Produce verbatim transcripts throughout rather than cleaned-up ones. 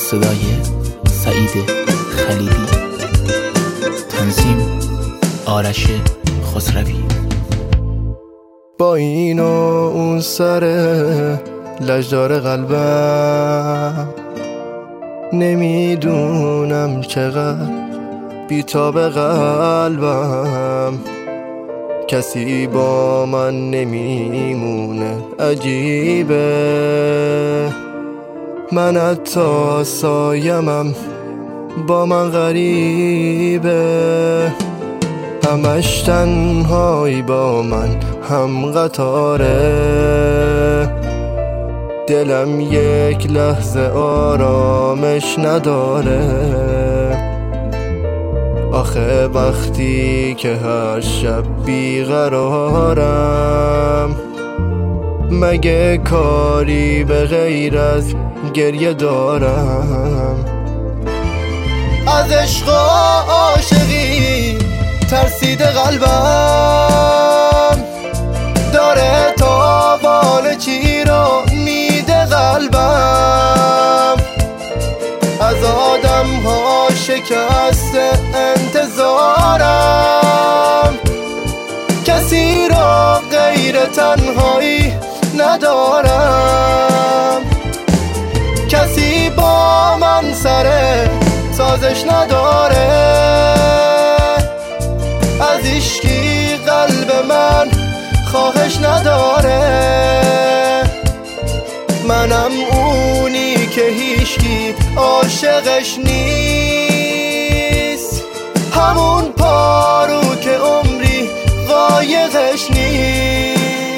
صدای سعید خلیلی، تنظیم آرش خسروی. با این و اون سر لجدار قلبم نمیدونم چقدر بی‌تاب قلبم، کسی با من نمیمونه، عجیبه. من حتی سایمم با من غریبه، همش تنهایی با من هم قطاره. دلم یک لحظه آرامش نداره، آخه وقتی که هر شب بیقرارم، مگه کاری به غیر از گریه دارم؟ از عشق و عاشقی ترسیده قلبم، داره تاوان چی رو میده قلبم. از آدم ها شکست انتظارم، کسی را غیر تنهایی ندارم. کسی با من سر سازش نداره، از عشقی قلب من خواهش نداره. منم اونی که هیچکی عاشقش نیست، همون پارو که عمری قایقش نیست.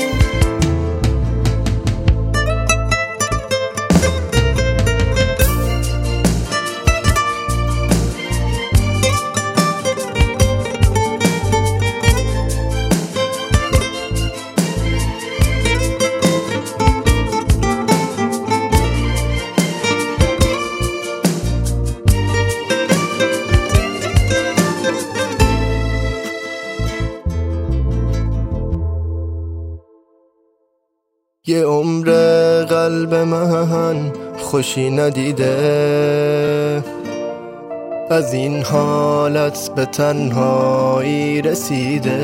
یه عمر قلب من خوشی ندیده، از این حالت به تنهایی رسیده.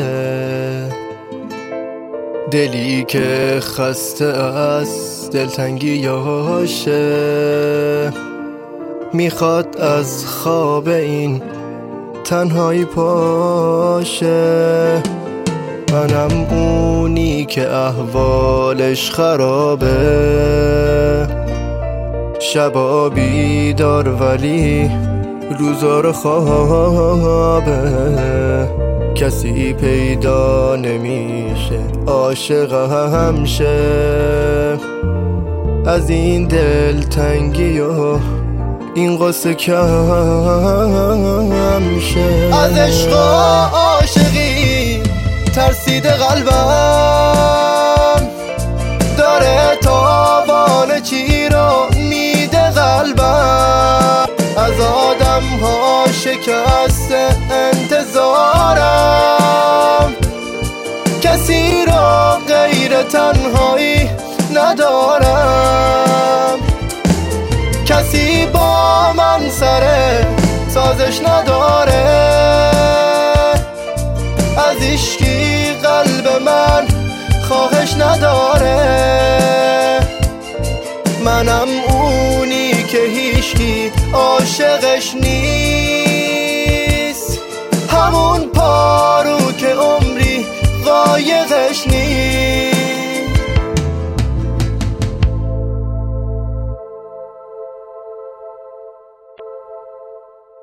دلی که خسته از دلتنگیاشه، میخواد از خواب این تنهایی پاشه. منم اونی که احوالش خرابه، شبا بیدار ولی روزا رو خوابه. کسی پیدا نمیشه عاشقم شه، از این دلتنگی و این قصه کم شه. از عشق و عاشقی ترسیده قلبم، داره تاوان چی رو میده قلبم. از آدم ها شکست انتظارم، کسی را غیر تنهایی ندارم. کسی با من سر سازش نداره، از عشقی قلب من خواهش نداره. منم اونی که هیچکی عاشقش نیست، همون پارو که عمری قایقش نیست.